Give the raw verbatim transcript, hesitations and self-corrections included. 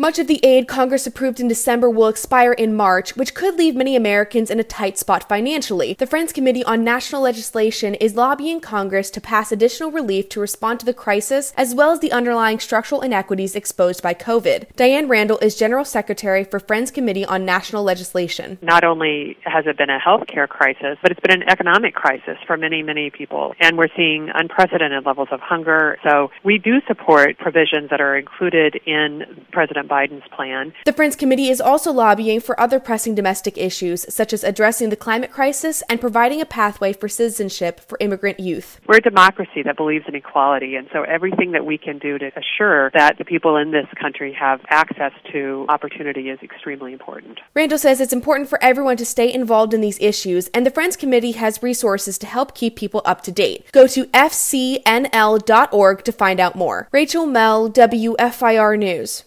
Much of the aid Congress approved in December will expire in March, which could leave many Americans in a tight spot financially. The Friends Committee on National Legislation is lobbying Congress to pass additional relief to respond to the crisis, as well as the underlying structural inequities exposed by COVID. Diane Randall is General Secretary for Friends Committee on National Legislation. Not only has it been a health care crisis, but it's been an economic crisis for many, many people. And we're seeing unprecedented levels of hunger. So we do support provisions that are included in President Biden's plan. The Friends Committee is also lobbying for other pressing domestic issues, such as addressing the climate crisis and providing a pathway for citizenship for immigrant youth. We're a democracy that believes in equality, and so everything that we can do to assure that the people in this country have access to opportunity is extremely important. Randall says it's important for everyone to stay involved in these issues, and the Friends Committee has resources to help keep people up to date. Go to f c n l dot org to find out more. Rachel Mell, W F I R News.